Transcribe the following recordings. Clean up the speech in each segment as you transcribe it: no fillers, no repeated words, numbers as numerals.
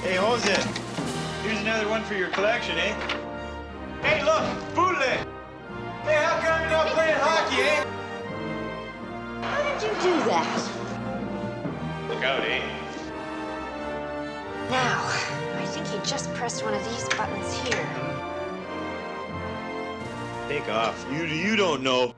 Hey, Jose, here's another one for your collection, eh? Hey, look, bootleg! Hey, how come you're not playing hockey, eh? How did you do that? Look out, eh? Now, I think you just pressed one of these buttons here. Take off. You don't know.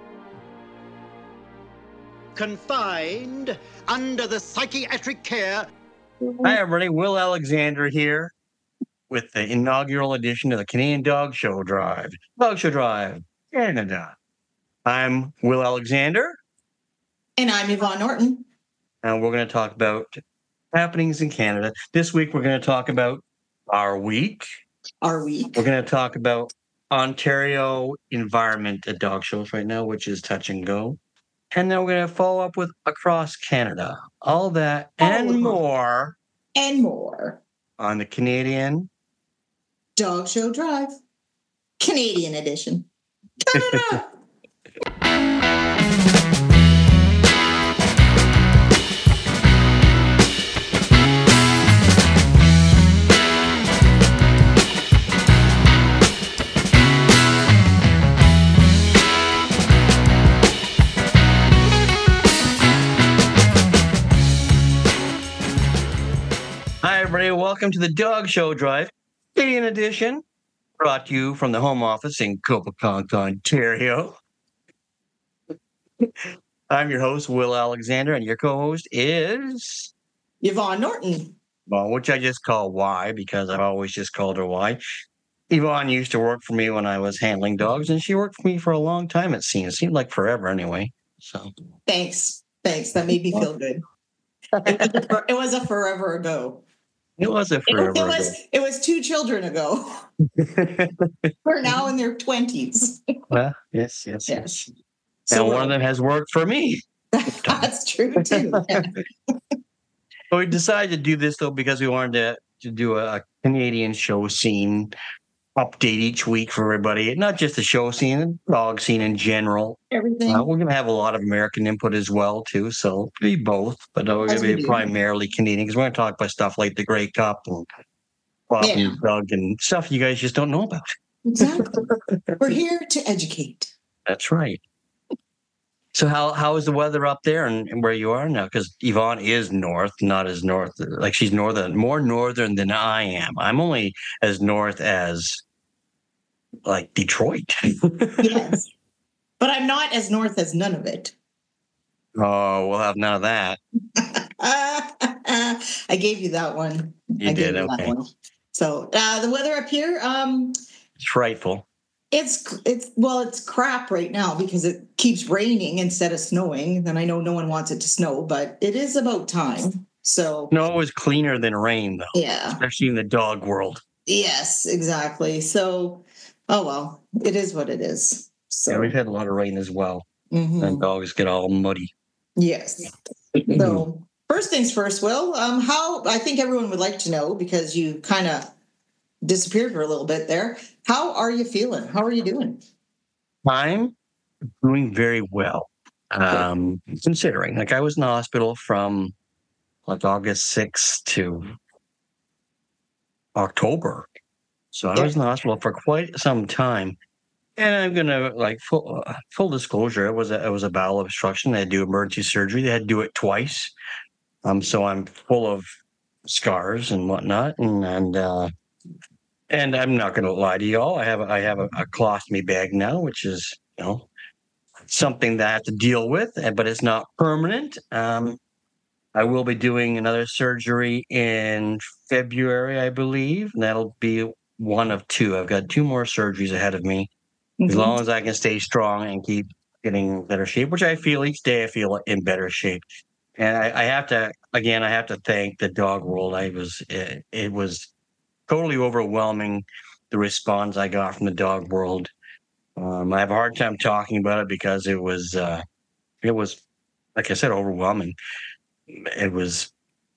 Confined under the psychiatric care. Hi, everybody. Will Alexander here with the inaugural edition of the Canadian Dog Show Drive. Dog Show Drive, Canada. I'm Will Alexander. And I'm Yvonne Norton. And we're going to talk about happenings in Canada. This week, we're going to talk about our week. Our week. We're going to talk about Ontario environment at dog shows right now, which is touch and go. And then we're going to follow up with Across Canada. All that and more. And more. On the Canadian Dog Show Drive. Canadian edition. Ta-da-da! Hi, everybody. Welcome to the Dog Show Drive, Canadian edition, brought to you from the home office in Copaconk, Ontario. I'm your host, Will Alexander, and your co-host is Yvonne Norton. Well, which I just call Y because I've always just called her Y. Yvonne used to work for me when I was handling dogs, and she worked for me for a long time, it seemed. It seemed like forever anyway. So Thanks. That made me feel good. It was a forever ago. it was a forever ago. It was 2 children ago. We're now in their 20s. Well, yes. So And one of them has worked for me. That's true, too. So we decided to do this, though, because we wanted to do a Canadian show scene update each week for everybody. Not just the show scene, the dog scene in general. Everything. We're going to have a lot of American input as well, too. So it'll be both. But we're going to be primarily Canadian because we're going to talk about stuff like the Grey Cup and Bob and Doug and stuff you guys just don't know about. Exactly. We're here to educate. That's right. So how is the weather up there and where you are now? Because Yvonne is north, not as north. Like she's more northern than I am. I'm only as north as like Detroit. Yes. But I'm not as north as none of it. Oh, we'll have none of that. I gave you that one. You did, okay. So the weather up here, It's frightful. It's crap right now because it keeps raining instead of snowing. Then I know no one wants it to snow, but it is about time. So Snow is cleaner than rain, though. Yeah. Especially in the dog world. Yes, exactly. So, oh well, it is what it is. So Yeah, we've had a lot of rain as well. Mhm. And dogs get all muddy. Yes. So first things first, Will. How I think everyone would like to know because you kind of disappeared for a little bit there. How are you feeling? How are you doing? I'm doing very well. Considering, like I was in the hospital from like August 6th to October. So I was in the hospital for quite some time. And I'm gonna like full disclosure, it was a bowel obstruction. They had to do emergency surgery. They had to do it twice. So I'm full of scars and whatnot, and I'm not gonna lie to y'all. I have a colostomy bag now, which is something that I have to deal with, but it's not permanent. I will be doing another surgery in February, I believe, and that'll be one of 2. I've got 2 more surgeries ahead of me. As long as I can stay strong and keep getting in better shape, which I feel each day I feel in better shape. And I have to thank the dog world. It was totally overwhelming, the response I got from the dog world. I have a hard time talking about it because it was, like I said, overwhelming. It was,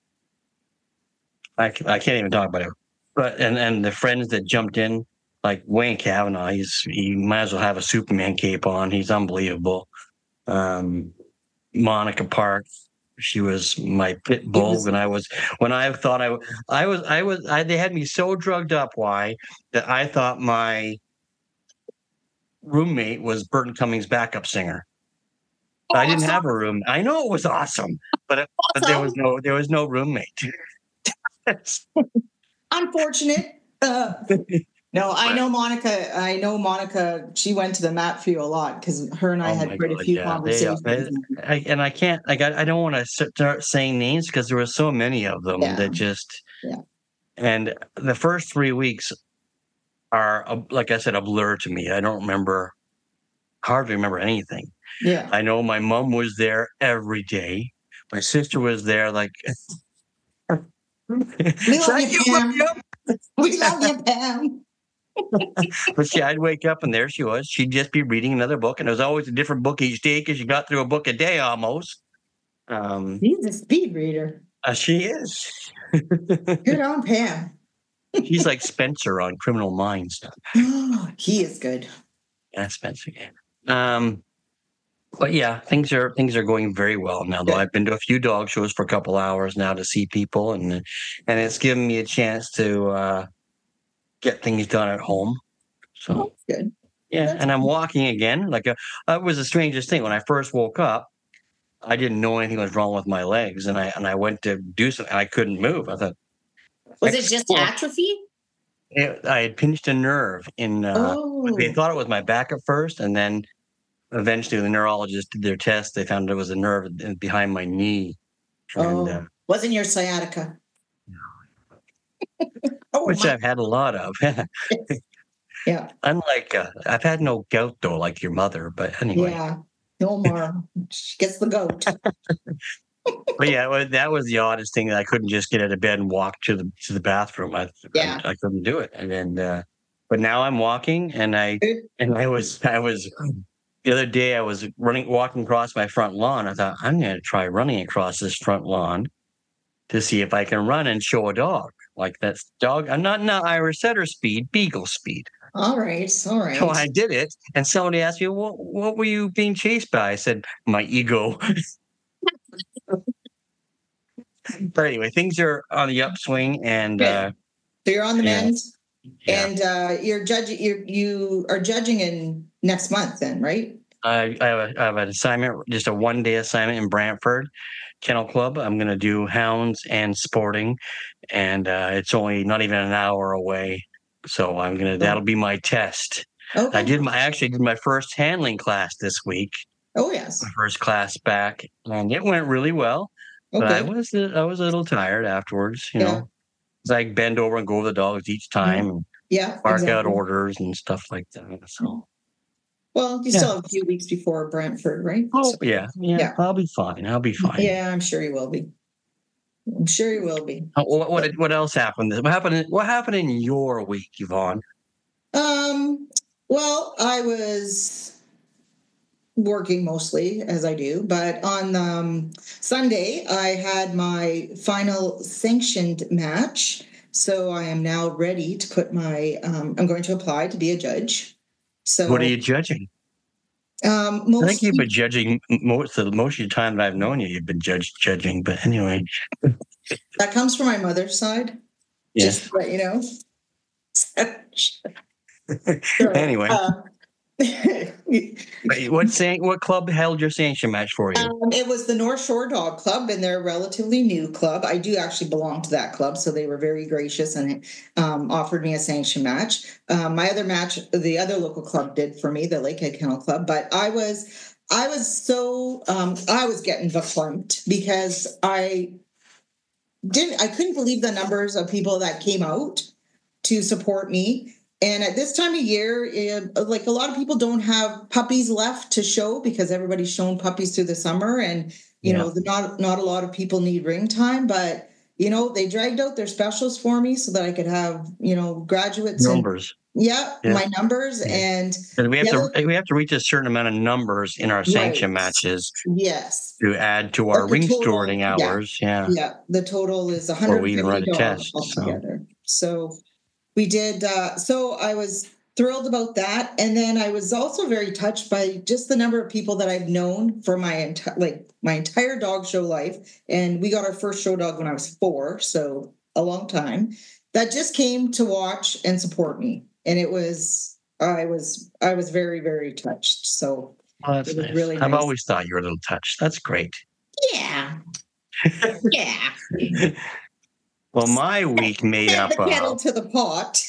I can't even talk about it. But and the friends that jumped in, like Wayne Kavanaugh, he might as well have a Superman cape on. He's unbelievable. Monica Park, She was my pit bull when I thought they had me so drugged up. Why? That I thought my roommate was Burton Cummings' backup singer. I didn't have a room. I know it was awesome, but there was no roommate. Unfortunate. No, I know Monica. She went to the mat for you a lot because her and I had quite a few conversations. I can't. I don't want to start saying names because there were so many of them that just. Yeah. And the first 3 weeks are, like I said, a blur to me. I don't hardly remember anything. Yeah. I know my mom was there every day. My sister was there, like. We love you, Pam. We love you, Pam. But I'd wake up and there she was. She'd just be reading another book, and it was always a different book each day because she got through a book a day almost. She's a speed reader. She is. Good on Pam. He's like Spencer on Criminal Minds. He is good. Yeah, Spencer. But yeah, things are going very well now. Though I've been to a few dog shows for a couple hours now to see people, and it's given me a chance to get things done at home. So that's good. Yeah, that's and I'm walking again. Like it was the strangest thing when I first woke up. I didn't know anything was wrong with my legs, and I went to do something, and I couldn't move. I thought, was it just atrophy? I had pinched a nerve in. They thought it was my back at first, and then eventually the neurologist did their test. They found it was a nerve behind my knee. And, wasn't your sciatica? Which I've had a lot of. Yeah. Unlike, I've had no gout though, like your mother, but anyway. Yeah, no more. She gets the goat. But yeah, that was the oddest thing, that I couldn't just get out of bed and walk to the bathroom. I couldn't do it. And then, but now I'm walking, and I was the other day I was walking across my front lawn. I thought, I'm going to try running across this front lawn to see if I can run and show a dog. Like that's dog. I'm not Irish setter speed, beagle speed. All right. So I did it, and somebody asked me, well, what were you being chased by? I said, my ego. But anyway, things are on the upswing, and so you're on the mend, and you're judging. You are judging in next month, then, right? I have an assignment, just a 1-day assignment in Brantford Kennel Club. I'm going to do hounds and sporting, and it's only not even an hour away. So that'll be my test. Okay. I actually did my first handling class this week. Oh yes. My first class back, and it went really well. Okay. But I was a little tired afterwards, you know. Because I bend over and go over the dogs each time, and bark out orders and stuff like that. So. Well, you still have a few weeks before Brantford, right? Oh, yeah. I'll be fine. Yeah, I'm sure you will be. What else happened? What happened in your week, Yvonne? Well, I was working mostly, as I do, but on Sunday I had my final sanctioned match, so I am now ready to put I'm going to apply to be a judge. So what are you judging? I think you've been judging most of the time that I've known you. You've been judging, but anyway, that comes from my mother's side. Yes. Just to let you know. Anyway, what club held your sanction match for you? It was the North Shore Dog Club, and they're a relatively new club. I do actually belong to that club, so they were very gracious and offered me a sanction match. My other match, the other local club did for me, the Lakehead Kennel Club, but I was getting verklempt because I couldn't believe the numbers of people that came out to support me. And at this time of year, like a lot of people don't have puppies left to show because everybody's shown puppies through the summer, and not a lot of people need ring time. But they dragged out their specials for me so that I could have graduates numbers. My numbers, and we have to reach a certain amount of numbers in our sanction matches. Yes, to add to our ring stewarding hours. Yeah. The total is $150 altogether. So we did. So I was thrilled about that. And then I was also very touched by just the number of people that I've known for my entire dog show life. And we got our first show dog when I was 4, so a long time, that just came to watch and support me. And I was very, very touched. So Well, that's it was nice. really I've nice. always thought you were a little touched. That's great. Yeah. Yeah. Well, my week made Add up the kettle of. to the pot.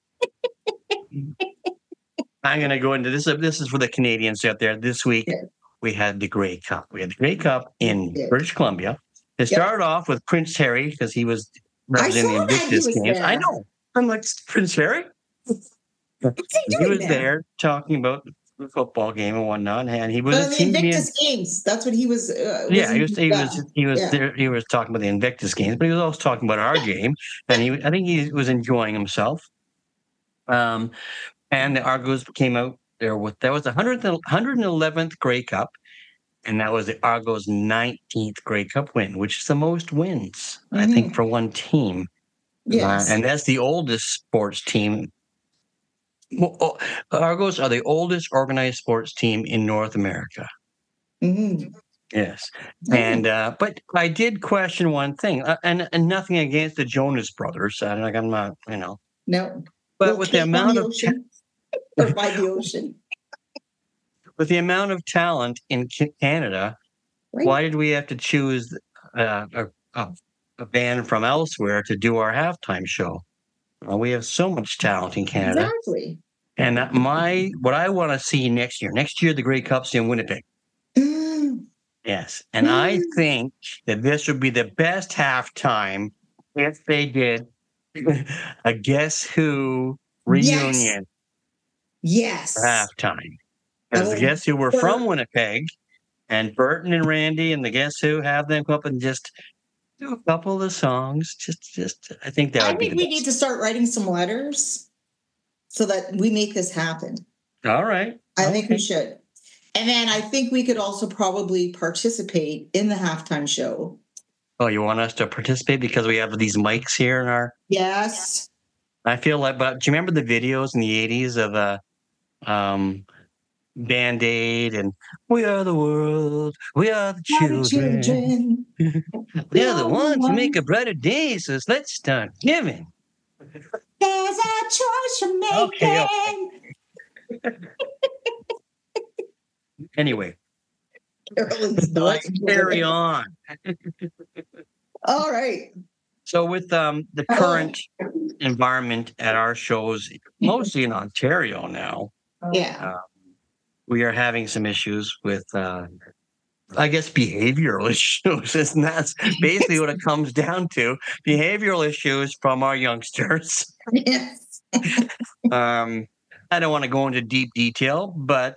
I'm going to go into this. This is for the Canadians out there. This week, Yeah. we had the Grey Cup. We had the Grey Cup in Yeah. British Columbia. It Yep. started off with Prince Harry because he was I representing saw the that he Invictus was games. there. I know. I'm like, Prince Harry? What's he He doing was there talking about the football game and whatnot, and he was. The It seemed to be Invictus Games. That's what he was. Yeah, he was Yeah. there. He was talking about the Invictus games, but he was also talking about our game, and I think he was enjoying himself. And the Argos came out there with that was the 111th Grey Cup, and that was the Argos' 19th Grey Cup win, which is the most wins I think for one team. Yes. And that's the oldest sports team. Well, Argos are the oldest organized sports team in North America. Mhm. Yes, and but I did question one thing, and nothing against the Jonas Brothers. I'm not, No. but Little with the cake on amount the of ocean or by the ocean. with the amount of talent in Canada, Right. why did we have to choose a band from elsewhere to do our halftime show? Well, we have so much talent in Canada, Exactly. and what I want to see next year. Next year, the Grey Cup's in Winnipeg. Yes, and I think that this would be the best halftime if they did a Guess Who reunion Yes. for halftime. Because the Oh, Guess Who were Bert. from Winnipeg, and Burton and Randy and the Guess Who have them come up and just do a couple of the songs. Just I think that I would be think the we need best. to start writing some letters so that we make this happen. All right. I think we Okay. should. And then I think we could also probably participate in the halftime show. Oh, you want us to participate because we have these mics here in our. Yes. I feel like, but do you remember the videos in the 80s of Band-Aid and We Are the World, We Are the Children, We are the ones who make a brighter day, so let's start giving. There's a choice you're making. Okay. Anyway, Carolyn's let's dying. carry on. All right. So with the current environment at our shows, mostly in Ontario now, Yeah. we are having some issues with, I guess, behavioral issues. And that's basically what it comes down to, behavioral issues from our youngsters. Yes. I don't want to go into deep detail, but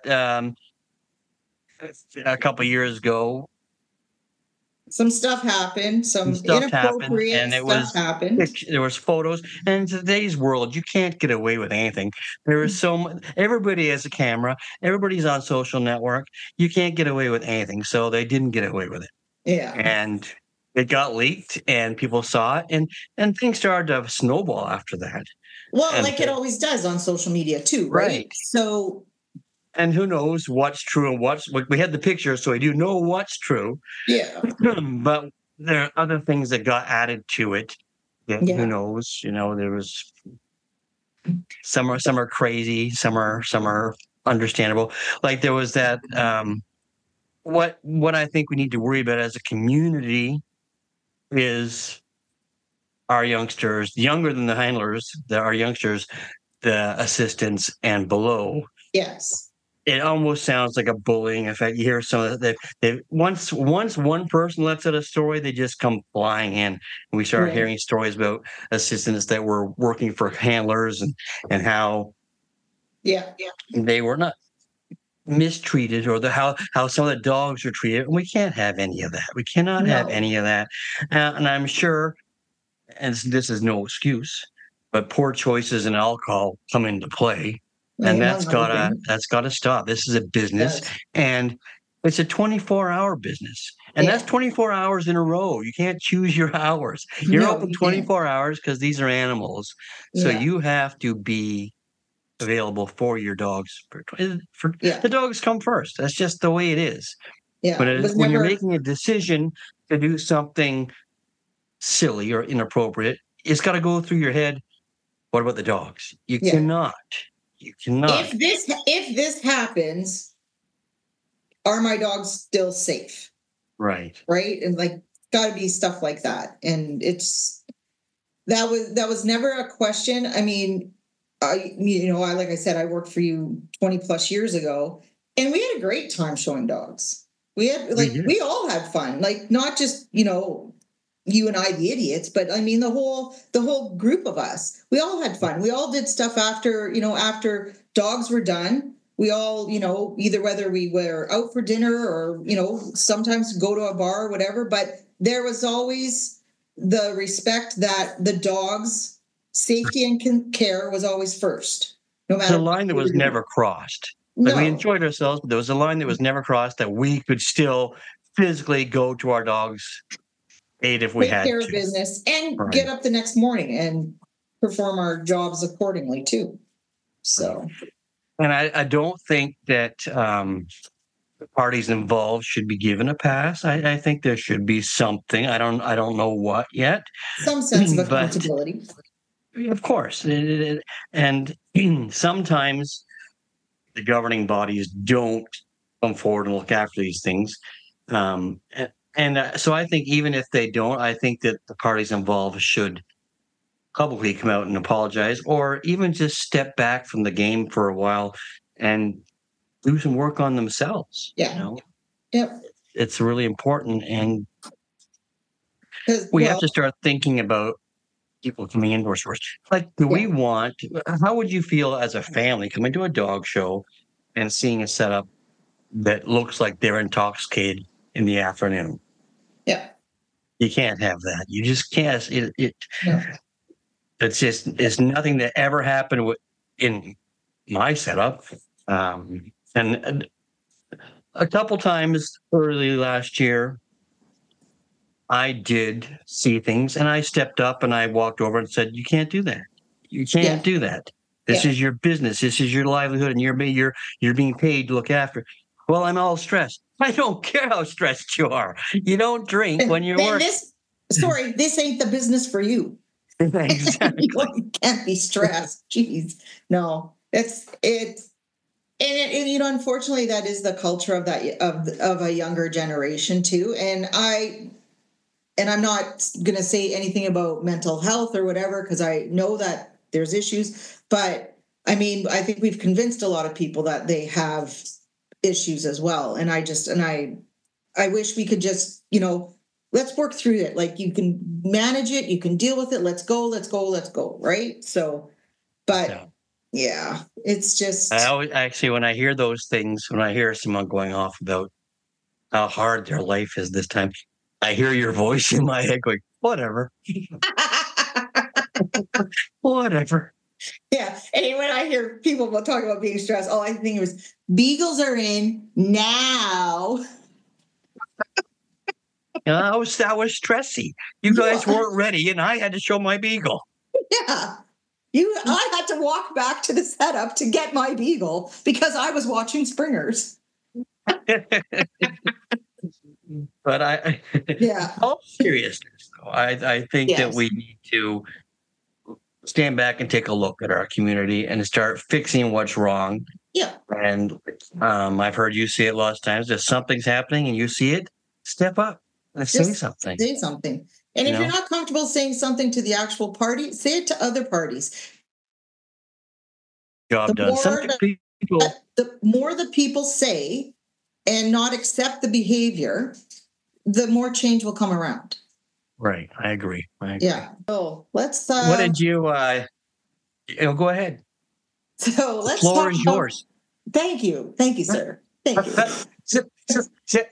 a couple of years ago, Some stuff happened. Some stuff happened, inappropriate and it stuff was happened. there was photos. And in today's world, you can't get away with anything. There is so much. Everybody has a camera. Everybody's on social network. You can't get away with anything. So they didn't get away with it, Yeah. and it got leaked, and people saw it, and things started to snowball after that. Well, and- like it always does on social media too, right? Right. So And who knows what's true and we had the picture, so we do know what's true. yeah. But there are other things that got added to it. Yeah, Yeah. who knows? There was some are crazy, some are understandable. Like there was that. What I think we need to worry about as a community is our youngsters, younger than the handlers, our youngsters, the assistants, and below. Yes. It almost sounds like a bullying effect. You hear some of that. Once one person lets out a story, they just come flying in. And we start Right. hearing stories about assistants that were working for handlers and how Yeah. they were not mistreated, or how some of the dogs are treated. And we can't have any of that. We cannot have No. any of that. And I'm sure, and this is no excuse, but poor choices in alcohol come into play. And Yeah, that's another gotta stop. This is a business, Yes. and it's a 24-hour business, and Yeah. that's 24 hours in a row. You can't choose your hours. You're No, open you 24 hours because these are animals. So Yeah. you have to be available for your dogs. Yeah. The dogs come first. That's just the way it is. Yeah. But It was when you're never- making a decision to do something silly or inappropriate, it's got to go through your head. What about the dogs? You Yeah. cannot. You cannot. If this happens, are my dogs still safe? Right. Right. And like, got to be stuff like that. And that was never a question. I mean, like I said, I worked for you 20 plus years ago, and we had a great time showing dogs. We all had fun, like not just, you and I, the idiots, but I mean, the whole group of us, we all had fun. We all did stuff after dogs were done. We all, either whether we were out for dinner or, sometimes go to a bar or whatever, but there was always the respect that the dogs' safety and care was always first. No matter the line that was never crossed. Like we enjoyed ourselves, but there was a line that was never crossed that we could still physically go to our dogs' aid if we take had care to. of business and Right. get up the next morning and perform our jobs accordingly too. So, And I don't think that the parties involved should be given a pass. I think there should be something. I don't know what yet. some sense of But- accountability. Of course. And sometimes the governing bodies don't come forward and look after these things. So I think even if they don't, I think that the parties involved should publicly come out and apologize, or even just step back from the game for a while and do some work on themselves. Yeah. Yep. It's really important. And 'Cause, we have to start thinking about people coming into our stores. Like, how would you feel as a family coming to a dog show and seeing a setup that looks like they're intoxicated in the afternoon? Yeah. You can't have that. You just can't. No. It's nothing that ever happened in my setup. And a couple times early last year, I did see things, and I stepped up and I walked over and said, "You can't do that. You can't do that. This is your business. This is your livelihood, and you're being paid to look after." Well, I'm all stressed. I don't care how stressed you are. You don't drink when you're working. This ain't the business for you. Exactly. You can't be stressed. Jeez. No, it's and unfortunately that is the culture of a younger generation too. And I'm not going to say anything about mental health or whatever, because I know that there's issues, but I mean, I think we've convinced a lot of people that they have issues as well. And I wish we could just, let's work through it. Like, you can manage it, you can deal with it. Let's go. Right. So, but yeah, it's just. When I hear those things, when I hear someone going off about how hard their life is this time, I hear your voice in my head going, whatever. Whatever. Yeah. And when I hear people talk about being stressed, all I think was beagles are in now. That was stressy. You guys weren't ready, and I had to show my beagle. Yeah. I had to walk back to the setup to get my beagle because I was watching Springers. But all seriousness, though, I think that we need to stand back and take a look at our community and start fixing what's wrong. Yeah. And I've heard you say it lots of times. If something's happening and you see it, step up and say something. Say something. And if you're not comfortable saying something to the actual party, say it to other parties. Job done. The more the people say and not accept the behavior, the more change will come around. Right. I agree. Yeah. So let's. What did you? Go ahead. So let's. The floor is yours. Thank you, sir. Thank you. Sit.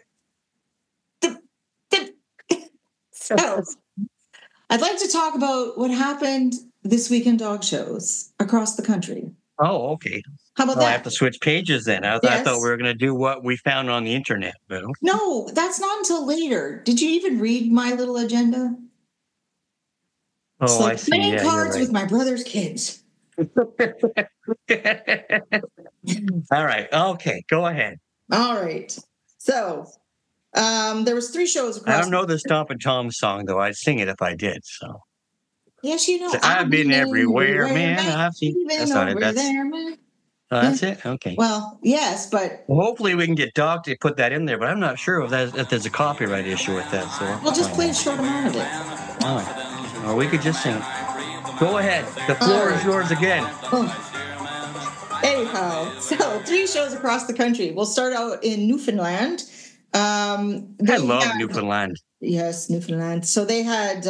So, I'd like to talk about what happened this week in dog shows across the country. Oh, okay. How about that? I have to switch pages then. I thought we were going to do what we found on the internet. But okay. No, that's not until later. Did you even read my little agenda? Oh, it's like I see. playing cards with my brother's kids. All right. Okay. Go ahead. All right. So there was 3 shows across. I don't know the Stompin' Tom song, though. I'd sing it if I did. So. Yes, you know. So I've been everywhere, man. I've seen. That's not it. Over there, man. Oh, that's it. Okay. Well, yes, but Well, hopefully we can get Doc to put that in there, but I'm not sure if there's a copyright issue with that. So we'll just play a short amount of it. Oh. Or we could just sing. Go ahead. The floor is yours again. Oh. Anyhow, so 3 shows across the country. We'll start out in Newfoundland. I love Newfoundland. Yes, Newfoundland. So they had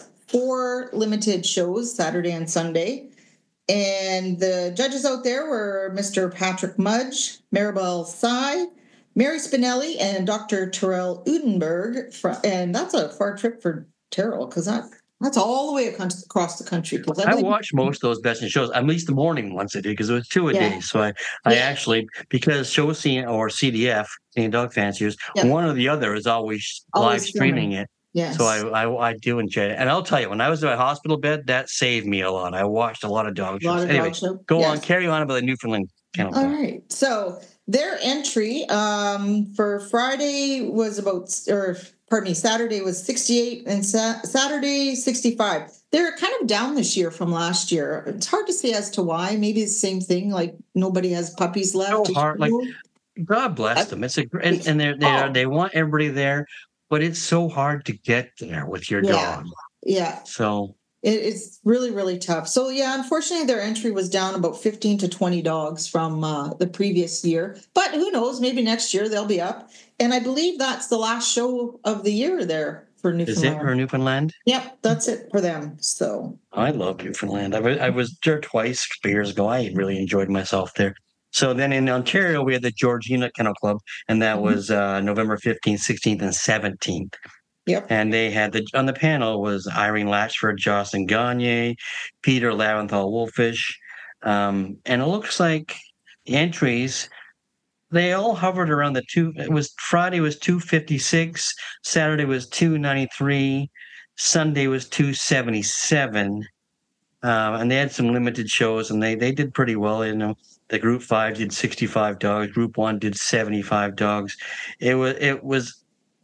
4 limited shows, Saturday and Sunday. And the judges out there were Mr. Patrick Mudge, Maribel Sy, Mary Spinelli, and Dr. Terrell Udenberg. And that's a far trip for Terrell, because that's all the way across the country. I watched most of those best in shows, at least the morning ones I did, because it was 2 a day. So I actually, because Show Scene or CDF, Canadian Dog Fanciers, one or the other is always live streaming it. Yes. So I do enjoy it. And I'll tell you, when I was in my hospital bed, that saved me a lot. I watched a lot of dog shows. Anyway, go on, carry on about the Newfoundland Kennel Club. All right. So their entry for Friday was Saturday was 68 and Saturday 65. They're kind of down this year from last year. It's hard to say as to why. Maybe it's the same thing, like nobody has puppies left. So hard. Like, God bless them. It's and they want everybody there. But it's so hard to get there with your dog. Yeah. So it's really, really tough. So, unfortunately, their entry was down about 15 to 20 dogs from the previous year. But who knows? Maybe next year they'll be up. And I believe that's the last show of the year there for Newfoundland. Is it for Newfoundland? Yep, that's it for them. So I love Newfoundland. I was there twice years ago. I really enjoyed myself there. So then in Ontario, we had the Georgina Kennel Club, and that was November 15th, 16th, and 17th. Yep. And they had on the panel was Irene Latchford, Jocelyn Gagne, Peter Laventhal Wolfish. And it looks like the entries, they all hovered around the Friday was 256, Saturday was 293, Sunday was 277. And they had some limited shows, and they did pretty well. The Group 5 did 65 dogs. Group 1 did 75 dogs. It was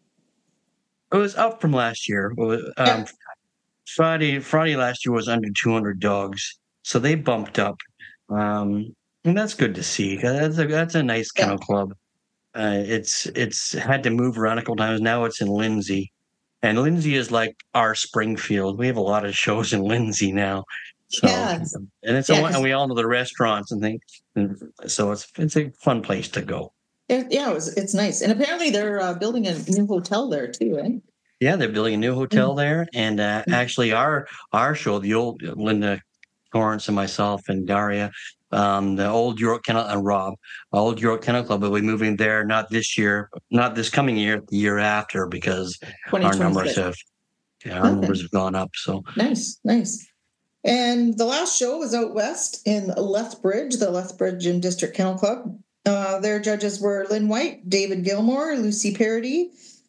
up from last year. Friday last year was under 200 dogs, so they bumped up, and that's good to see. That's a nice kennel club. It's had to move around a couple times. Now it's in Lindsay, and Lindsay is like our Springfield. We have a lot of shows in Lindsay now. So, and and we all know the restaurants and things, so it's a fun place to go. It's nice, and apparently they're building a new hotel there too, right? Yeah, they're building a new hotel there, and actually our show, the old Linda Torrance and myself and Daria, the old York Kennel and Rob, old York Kennel Club will be moving there not this year, not this coming year, the year after, because our numbers have gone up. So nice. And the last show was out west in Lethbridge, the Lethbridge and District Kennel Club. Their judges were Lynn White, David Gilmore, Lucy Parody,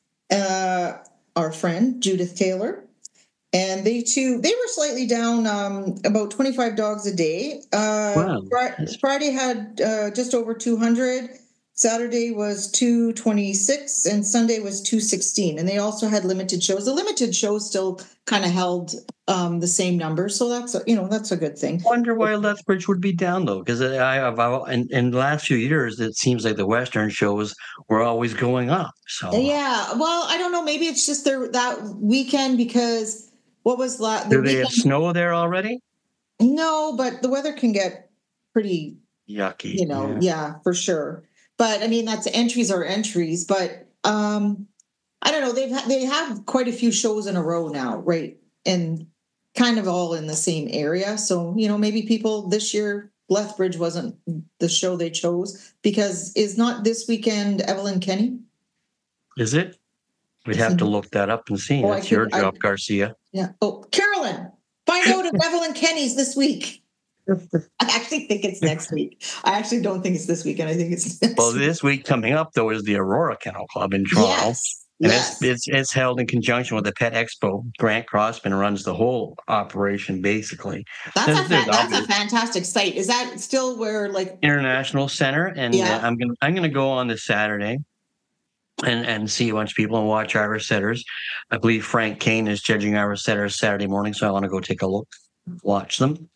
our friend Judith Taylor. And they were slightly down about 25 dogs a day. Wow. Friday had just over 200. Saturday was 226 and Sunday was 216. And they also had limited shows. The limited shows still kind of held the same number. So that's a good thing. I wonder why Lethbridge would be down, though, because in the last few years, it seems like the Western shows were always going up. So yeah, well, I don't know. Maybe it's just that weekend because what was that? Do they have snow there already? No, but the weather can get pretty yucky. Yeah, for sure. But I mean, entries are entries. But I don't know. They have quite a few shows in a row now, right? And kind of all in the same area. So maybe people this year, Lethbridge wasn't the show they chose because is not this weekend Evelyn Kenny? Is it? We'd have to look that up and see. That's your job, Garcia. Yeah. Oh, Carolyn, find out if Evelyn Kenny's this week. I actually think it's next week. I actually don't think it's this weekend. I think it's next week. This week coming up, though, is the Aurora Kennel Club in Toronto. And Yes. it's held in conjunction with the Pet Expo. Grant Crossman runs the whole operation, basically. That's There's a obvious fantastic site. Is that still where like International Center, and Yeah. I'm gonna go on this Saturday and see a bunch of people and watch Irish setters. I believe Frank Kane is judging Irish setters Saturday morning, so I want to go take a look, watch them.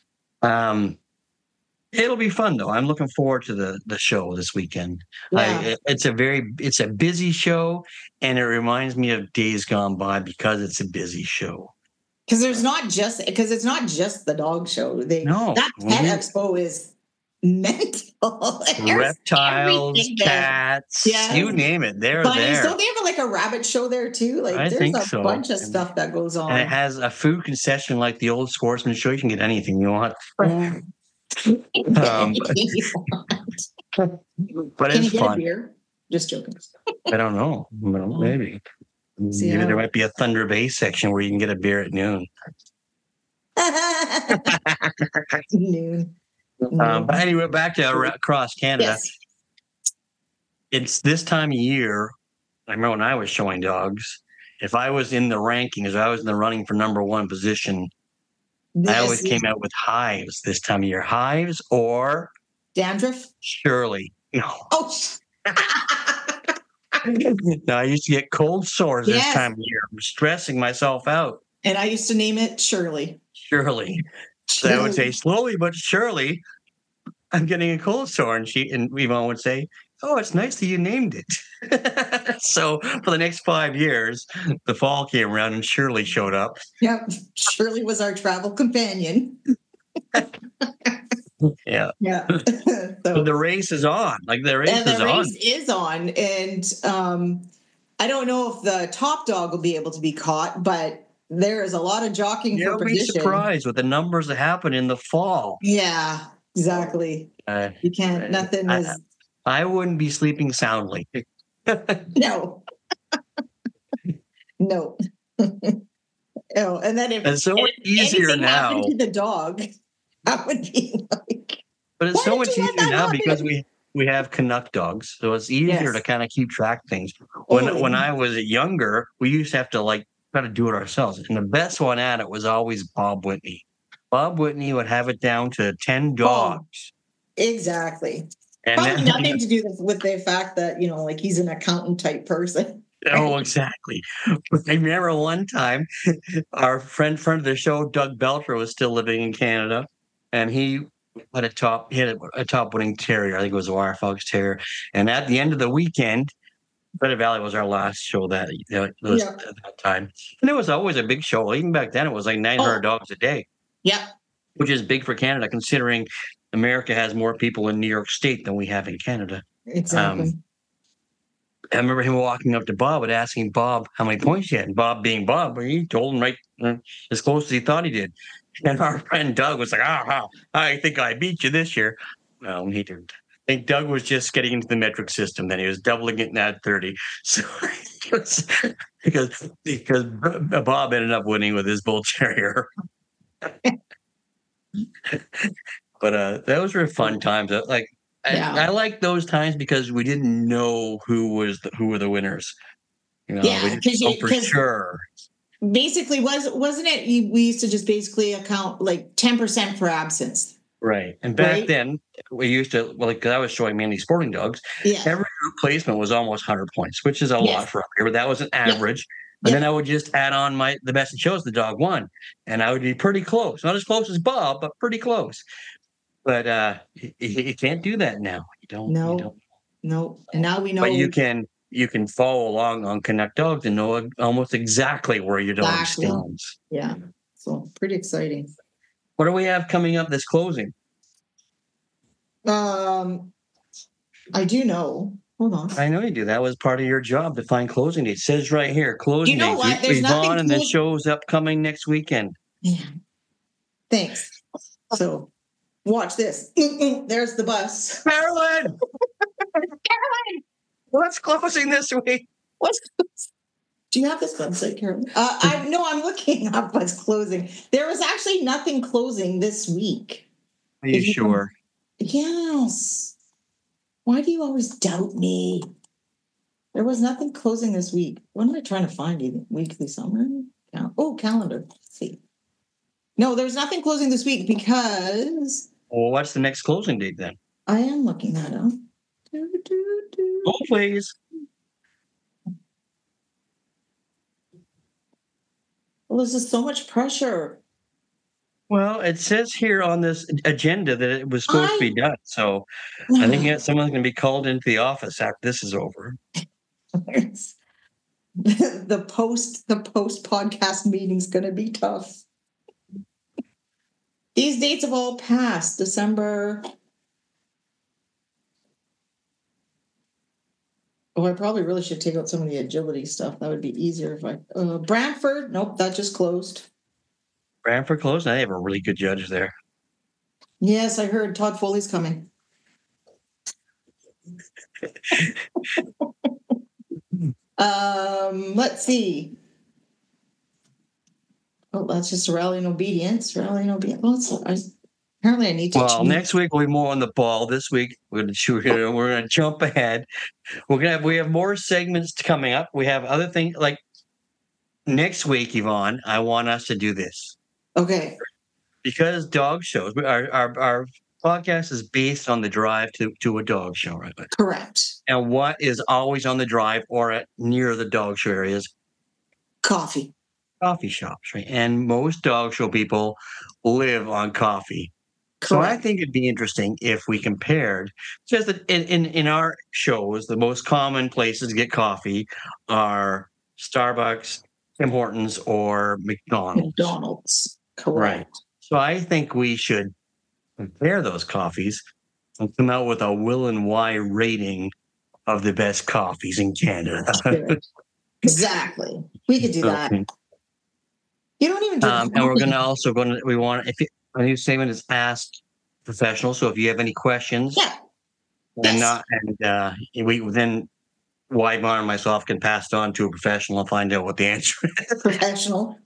It'll be fun though. I'm looking forward to the show this weekend. Yeah. It's a busy show, and it reminds me of days gone by because it's a busy show. because it's not just the dog show. No. That Pet Expo is mental. There's Reptiles, everything there. cats, Yes. you name it, they're Bunnies. there. Don't they have like a rabbit show there too? Like I there's think a so. bunch of stuff that goes on. And it has a food concession like the old Sportsman show. You can get anything you want. But Can it's you get fun. a beer? Just joking. I don't know. Well, maybe. See Maybe how- there might be a Thunder Bay section where you can get a beer at noon. Noon. But anyway, back to across Canada. Yes. It's this time of year. I remember when I was showing dogs. If I was in the rankings, I was in the running for number one position. I always came out with hives this time of year. Hives or dandruff. Shirley. No. Oh, No, I used to get cold sores this Yes. time of year. I'm stressing myself out. and I used to name it Shirley. Shirley. So I would say, slowly but surely, I'm getting a cold sore. And Yvonne would say, oh, it's nice that you named it. So for the next 5 years, the fall came around and Shirley showed up. Yep. Shirley was our travel companion. Yeah. Yeah. So the race is on. Like the race And is the on. race is on. And I don't know if the top dog will be able to be caught, but there is a lot of jockeying You'll for be position. surprised with the numbers that happen in the fall. Yeah, exactly. You can't, nothing is, I wouldn't be sleeping soundly. no. No. Oh, and then if It's so much easier anything now. happened to the dog, that would be like, But it's Why so did much you let easier that now happen? because we have Canuck dogs, so it's easier Yes. to kind of keep track of things. When Oh, when yeah. I was younger, we used to have to like try to do it ourselves, and the best one at it was always Bob Whitney. Bob Whitney would have it down to 10 dogs, exactly. and Probably then, nothing to do with the fact that, like he's an accountant type person. oh, exactly. I remember one time, our friend of the show, Doug Belcher, was still living in Canada, and he had a top winning terrier. I think it was a Wire Fox Terrier. And at the end of the weekend, Beta Valley was our last show that was Yeah. at that time, and it was always a big show. Even back then, it was like 900 dogs a day, Yep. which is big for Canada, considering America has more people in New York State than we have in Canada. Exactly. I remember him walking up to Bob and asking Bob how many points he had. And Bob, being Bob, he told him right as close as he thought he did. And our friend Doug was like, I think I beat you this year. Well, he didn't. I think Doug was just getting into the metric system. Then he was doubling it and at 30. So because Bob ended up winning with his bull terrier. But those were fun times. Yeah. I like those times because we didn't know who were the winners. Yeah, we didn't know for sure. Basically, wasn't it? We used to just basically account like 10% for absence. Right. And back Right. then, we used to, because I was showing mainly sporting dogs, Yeah. every group placement was almost 100 points, which is a Yes. lot for up here, but that was an average. And then I would just add on the best it shows the dog won. And I would be pretty close. Not as close as Bob, but pretty close. But you can't do that now. You don't. No. You don't. No. And now we know. But you can follow along on Connect Dogs and know almost exactly where your dog Exactly. stands. Yeah. So pretty exciting. What do we have coming up this closing? I do know. Hold on. I know you do. That was part of your job to find closing dates. It says right here, closing You know dates. what? There's nothing Yvonne and the close- show's upcoming next weekend. Yeah. Thanks. So watch this. There's the bus. Carolyn! What's closing this week? What's Do you have this website, Carol? I'm looking up what's closing. There was actually nothing closing this week. Are you If you sure? Yes. Why do you always doubt me? There was nothing closing this week. What am I trying to find? Even weekly summary? Calendar. Let's see. No, there's nothing closing this week because Well, what's the next closing date then? I am looking that up. Go, please. Well, this is so much pressure. Well, it says here on this agenda that it was supposed to be done. So I think that someone's going to be called into the office after this is over. the post podcast meeting's going to be tough. These dates have all passed. December. Oh, I probably really should take out some of the agility stuff. That would be easier if I. Brantford, nope, that just closed. Brantford closed. I have a really good judge there. Yes, I heard Todd Foley's coming. Let's see. Oh, that's just rallying obedience. Rallying obedience. Apparently, I need to. Well, next week we'll be more on the ball. This week we're going to jump ahead. We have more segments coming up. We have other things like next week, Yvonne. I want us to do this. Okay. Because dog shows, our podcast is based on the drive to a dog show, right? Correct. And what is always on the drive or near the dog show areas? Coffee shops, right? And most dog show people live on coffee. Correct. So I think it'd be interesting if we compared just that in our shows, the most common places to get coffee are Starbucks, Tim Hortons, or McDonald's. Correct. Right. So I think we should compare those coffees and come out with a Will and Why rating of the best coffees in Canada. Exactly. We could do that. Okay. You don't even do and we're going to we want a new segment is Ask Professional. So if you have any questions, we then Weidmar and myself can pass it on to a professional and find out what the answer is. Professional.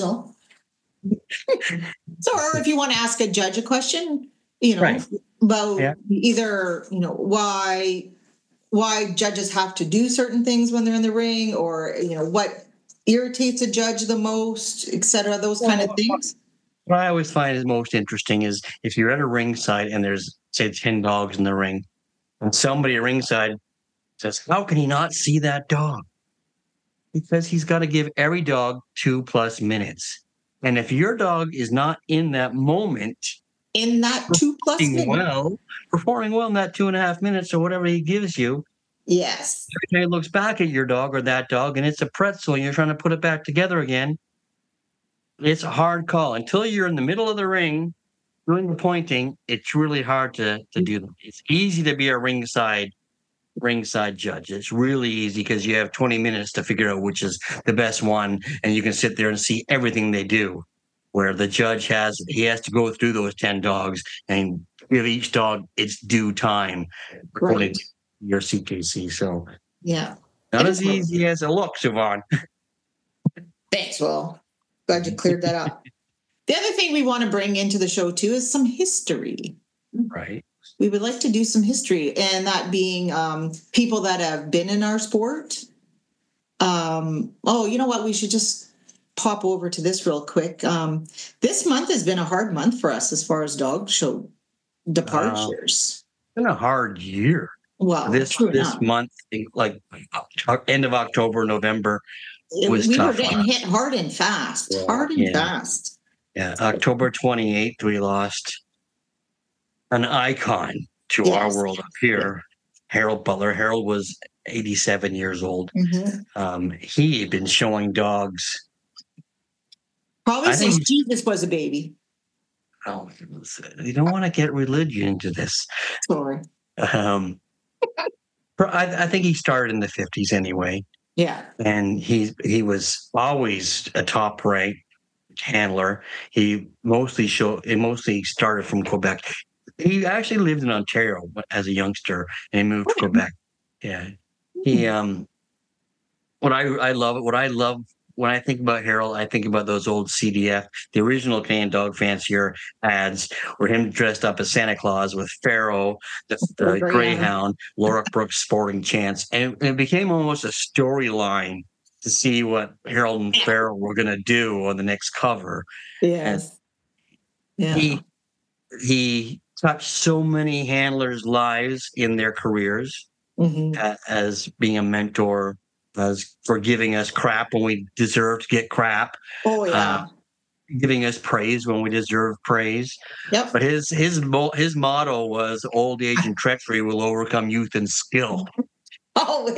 So, or if you want to ask a judge a question, about either why judges have to do certain things when they're in the ring, or what irritates a judge the most, etc. Those kind of things. What I always find is most interesting is if you're at a ringside and there's, say, 10 dogs in the ring, and somebody at ringside says, "How can he not see that dog?" Because he's got to give every dog 2+ minutes. And if your dog is not in that moment, in that 2+ minutes, performing well in that 2.5 minutes or whatever he gives you, yes, every time he looks back at your dog or that dog and it's a pretzel and you're trying to put it back together again, it's a hard call. Until you're in the middle of the ring doing the pointing, it's really hard to do them. It's easy to be a ringside judge. It's really easy because you have 20 minutes to figure out which is the best one, and you can sit there and see everything they do. Where the judge has to go through those 10 dogs and give each dog its due time according to your CKC. So not as easy as it looks, Yvonne. Thanks, Will. Glad you cleared that up. The other thing we want to bring into the show too is some history. Right. We would like to do some history, and that being people that have been in our sport. You know what? We should just pop over to this real quick. This month has been a hard month for us as far as dog show departures. It's been a hard year. Well, this month, like end of October, November, was we tough. We were getting hit hard and fast. Fast. Yeah, October 28th, we lost an icon to our world up here, Harold Butler. Harold was 87 years old. Mm-hmm. He had been showing dogs probably since Jesus was a baby. Oh, you don't want to get religion into this. Sorry. I think he started in the 50s anyway. Yeah. And he was always a top ranked handler. He mostly started from Quebec. He actually lived in Ontario as a youngster and he moved to Quebec. Yeah. He what I love when I think about Harold, I think about those old CDF, the original Canadian Dog Fancier ads, where him dressed up as Santa Claus with Pharaoh, the Greyhound, Laura Brooks sporting chance, and it became almost a storyline to see what Harold and Pharaoh were going to do on the next cover. Yes. And he touched so many handlers' lives in their careers as being a mentor, as for giving us crap when we deserve to get crap. Oh yeah. Giving us praise when we deserve praise. Yep. But his motto was old age and treachery will overcome youth and skill. Oh,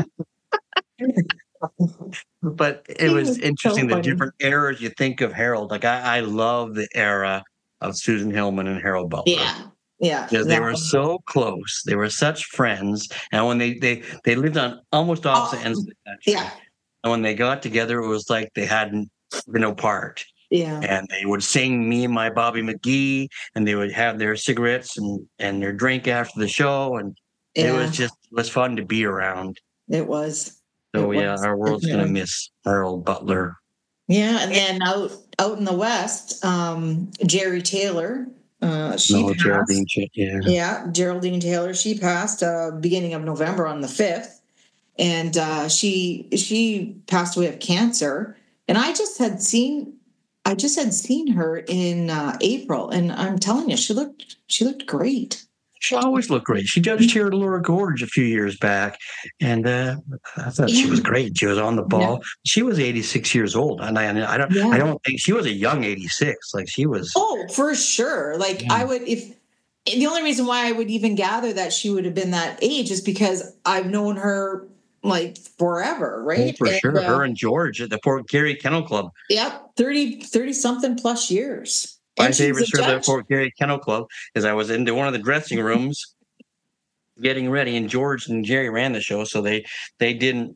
But it was interesting, the different eras you think of Harold. Like I love the era of Susan Hillman and Harold Butler. Yeah. Because they were so close. They were such friends. And when they lived on almost opposite ends of the country. Yeah. And when they got together, it was like they hadn't been apart. Yeah. And they would sing Me and My Bobby McGee, and they would have their cigarettes and their drink after the show. And it was fun to be around. It was. So our world's going to miss Harold Butler. Yeah. And then out in the West, Jerry Taylor, she passed. Geraldine Taylor, she passed beginning of November on the 5th. And she passed away of cancer. And I just had seen her in April, and I'm telling you, she looked great. She always looked great. She judged here at Laura Gorge a few years back, and I thought she was great. She was on the ball. Yeah. She was 86 years old, and I don't think she was a young 86. Like she was. Oh, for sure. Like I would, if the only reason why I would even gather that she would have been that age is because I've known her like forever, right? Oh, for sure. Her and George at the Fort Garry Kennel Club. Yep, 30 something plus years. My favorite story at Fort Garry Kennel Club is I was into one of the dressing rooms getting ready, and George and Jerry ran the show, so they didn't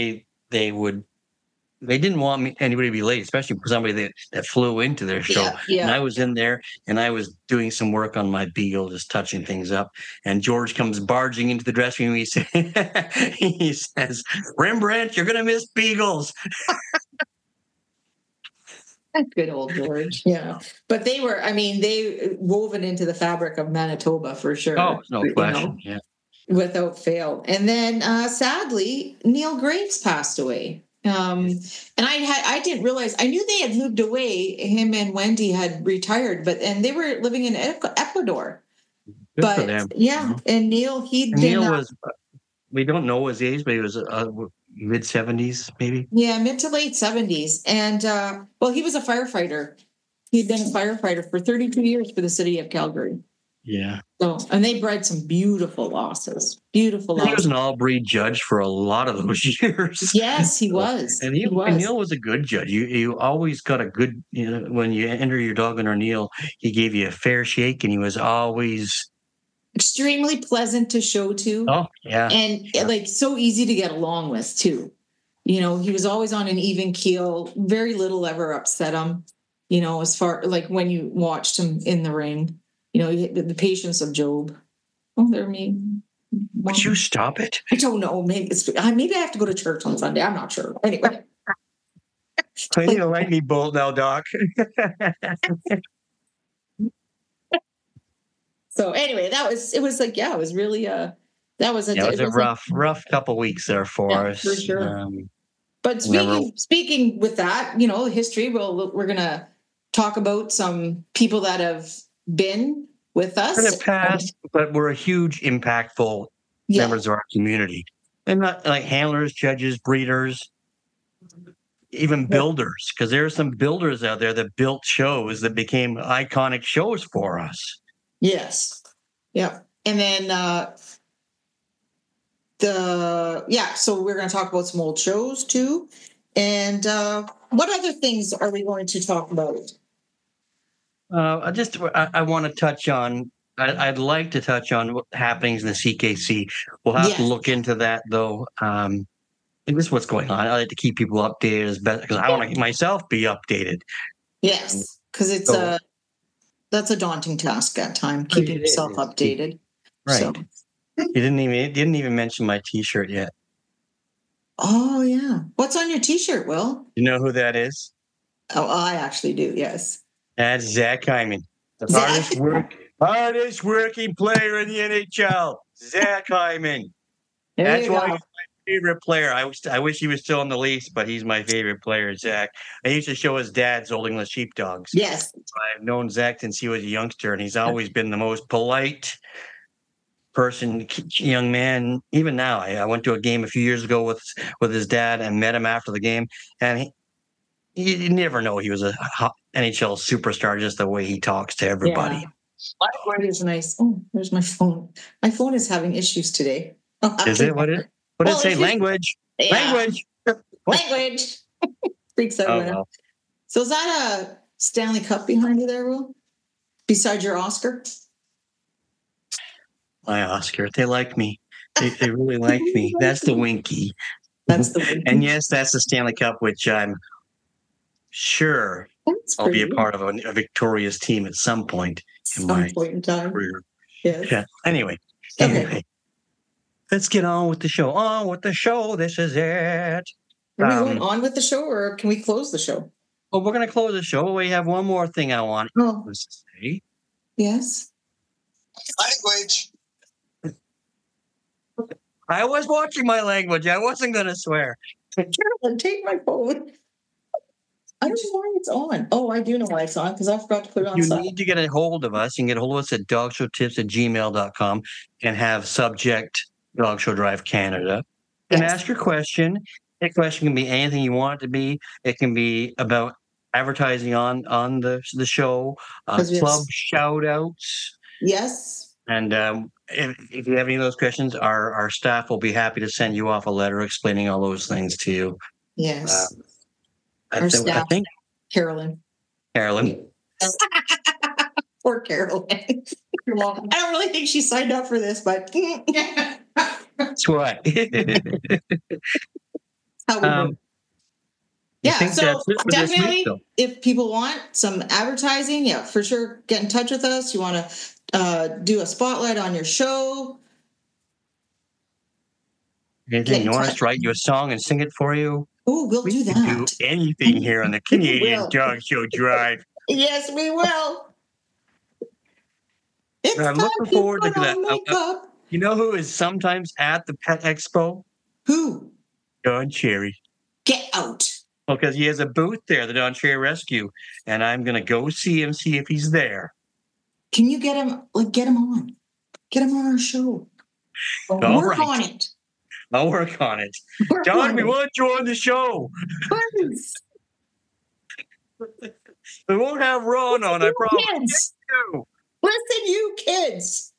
want anybody to be late, especially for somebody that flew into their show. Yeah. And I was in there, and I was doing some work on my Beagle, just touching things up. And George comes barging into the dressing room. He says, "Rembrandt, you're going to miss Beagles." Good old George. Yeah. But they woven into the fabric of Manitoba for sure. Oh, no question. Yeah. Without fail. And then sadly, Neil Graves passed away. And I didn't realize, I knew they had moved away. Him and Wendy had retired, and they were living in Ecuador. Good for them. Yeah. And Neil, was, we don't know his age, but he was mid 70s, maybe. Yeah, mid to late 70s. And he was a firefighter. He'd been a firefighter for 32 years for the city of Calgary. Yeah. So, and they bred some beautiful losses. He was an all-breed judge for a lot of those years. Yes, he was. And Neil was a good judge. You always got a good, when you enter your dog under Neil, he gave you a fair shake, and he was always extremely pleasant to show to. Oh, yeah. And like so easy to get along with too. He was always on an even keel. Very little ever upset him, as far like when you watched him in the ring, the patience of Job. Oh, they're mean. Would you stop it? I don't know. Maybe I have to go to church on Sunday. I'm not sure. Anyway. I need a lightning bolt now, Doc. So anyway, it was really it was a rough couple weeks there for us. For sure. But speaking with that, history, we're going to talk about some people that have been with us in the past, but were a huge, impactful members of our community. And not like handlers, judges, breeders, even builders, because there are some builders out there that built shows that became iconic shows for us. Yes. Yeah. And then so we're going to talk about some old shows too. And what other things are we going to talk about? I want to touch on, I'd like to touch on what happenings in the CKC. We'll have to look into that though. This is what's going on. I like to keep people updated as best, because I want to myself be updated. Yes. Because that's a daunting task at time, keeping yourself updated. Right. So. You didn't even mention my T-shirt yet. Oh, yeah. What's on your T-shirt, Will? You know who that is? Oh, I actually do, yes. That's Zach Hyman, the Zach. hardest working player in the NHL. Zach Hyman. There That's you why go. he's my favorite player. I wish he was still in the Leafs, but he's my favorite player, Zach. I used to show his dad's Old English Sheepdogs. Yes. I've known Zach since he was a youngster, and he's always been the most polite person, young man. Even now, I went to a game a few years ago with his dad and met him after the game, and you never know he was a NHL superstar just the way he talks to everybody. Yeah. Language is nice. Oh, there's my phone. My phone is having issues today. Is it? What did it say? it's just- Language. Yeah. Language. Language. Freaks out. Oh, right now. well. So is that a Stanley Cup behind you there, Will? Besides your Oscar? My Oscar. They like me. They really like me. That's the Winky. That's the one. And yes, that's the Stanley Cup, which I'm sure That's I'll be a pretty. part of a victorious team at some point in Some my point in time. career. Yes. Yeah. Anyway, let's get on with the show. On with the show. This is it. Are we going on with the show, or can we close the show? Well, we're going to close the show. We have one more thing I want Oh, to say. yes. Language. I was watching my language. I wasn't going to swear. Carolyn, take my phone. I don't know why it's on. Oh, I do know why it's on because I forgot to put it on You silent. need to get a hold of us. You can get a hold of us at dogshowtips@gmail.com and have subject Dog Show Drive Canada and Yes. ask your question. That question can be anything you want it to be. It can be about advertising on the show, 'Cause we have club shout outs. Yes. And if you have any of those questions, our staff will be happy to send you off a letter explaining all those things to you. Yes. I Our think- I staff. think, Carolyn. Carolyn. Poor Carolyn. You're welcome. I don't really think she signed up for this, but That's what. how we Um, do. I Yeah, think so that's it for this week, definitely, though. if people want some advertising, yeah, for sure, get in touch with us. You want to do a spotlight on your show? Anything you want us to write you a song and sing it for you? Oh, we'll do We can that. do anything here on the Canadian will. Dog Show Drive. Yes, we will. It's I'm time looking forward to put that. on makeup. You know who is sometimes at the Pet Expo? Who? Don Cherry. Get out. Because he has a booth there, the Don Cherry Rescue, and I'm going to go see him, see if he's there. Can you get him? Get him on. Get him on our show. All Work right. on it. I'll work on it. Work Don, on we it. want you on the show. Please. We won't have Ron on, I promise Kids. you. Listen, you kids.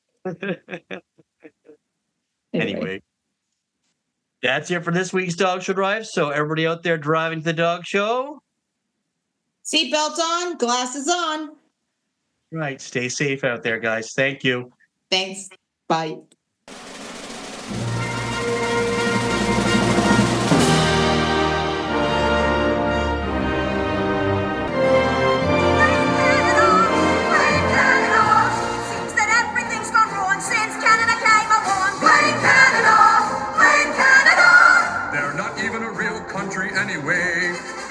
Anyway, that's it for this week's Dog Show Drive. So everybody out there driving to the dog show, Seatbelt on, glasses on. right, stay safe out there, guys. Thank you. Thanks. Bye. Seems that everything's gone wrong since Canada came along. Blame Canada! Blame Canada! They're not even a real country anyway.